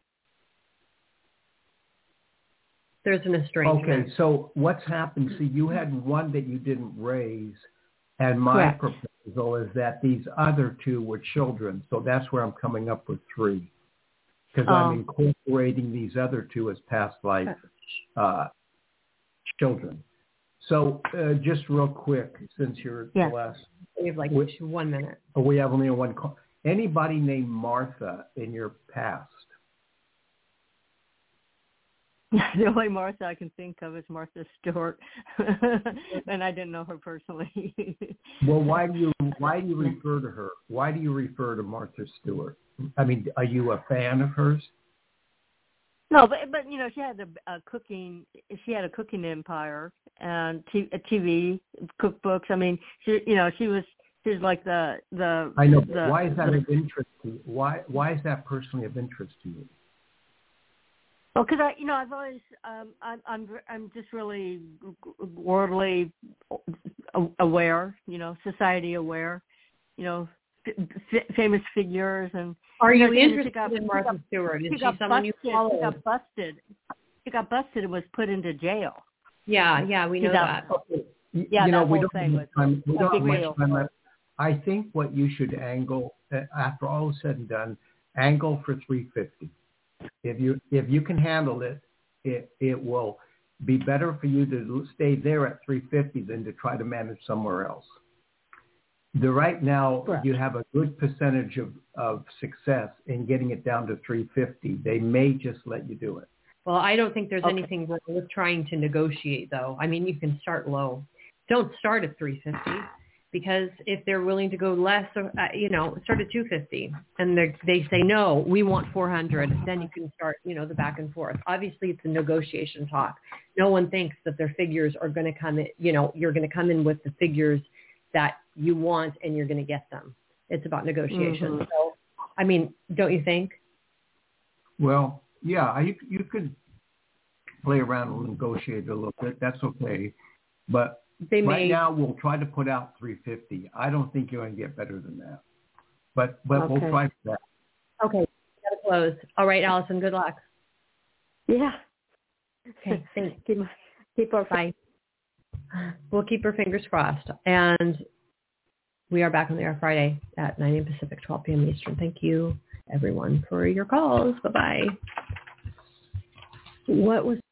There's an estrangement. Okay, so what's happened? See, you had one that you didn't raise, and my Correct. proposal is that these other two were children. So that's where I'm coming up with three, because Oh. I'm incorporating these other two as past life uh, children. So uh, just real quick, since you're Yes. the last, We have like Which- one minute. oh, we have only one call. Anybody named Martha in your past? The only Martha I can think of is Martha Stewart, and I didn't know her personally. Well, why do you why do you refer to her? Why do you refer to Martha Stewart? I mean, are you a fan of hers? No, but but you know, she had a, a cooking. She had a cooking empire and t- a T V cookbooks. I mean, she you know she was she was like the the. I know. But the, why is that the, of interest to you? Why why is that personally of interest to you? Well, because I, you know, I've always, um, I'm, I'm, I'm just really worldly aware, you know, society aware, you know, f- famous figures, and Are you you know, she interested got, in Martha she got, Stewart? Is she she got someone busted. you follow? She got busted. She got busted and was put into jail. Yeah, yeah, we know that. Okay. You, Yeah, you know, that we whole don't thing have was time. We a don't big have much deal. time left. I think what you should angle, uh, after all is said and done, angle for three fifty. If you if you can handle it, it it will be better for you to stay there at three fifty than to try to manage somewhere else. The right now, Correct. you have a good percentage of, of success in getting it down to three fifty. They may just let you do it. Well, I don't think there's Okay. anything wrong with trying to negotiate, though. I mean, you can start low. Don't start at three fifty, because if they're willing to go less, uh, you know, start at two fifty, and they they say no, we want four hundred. Then you can start, you know, the back and forth. Obviously, it's a negotiation talk. No one thinks that their figures are going to come in. You know, you're going to come in with the figures that you want, and you're going to get them. It's about negotiation. Mm-hmm. So, I mean, don't you think? Well, yeah, you, you could play around and negotiate a little bit. That's okay. But They right may. now, we'll try to put out three fifty. I don't think you're going to get better than that. But but Okay. we'll try for that. Okay, gotta close. All right, Allison. Good luck. Yeah. Okay, thanks. keep, keep our Bye. We'll keep our fingers crossed. And we are back on the air Friday at nine a.m. Pacific, twelve p.m. Eastern. Thank you, everyone, for your calls. Bye-bye. What was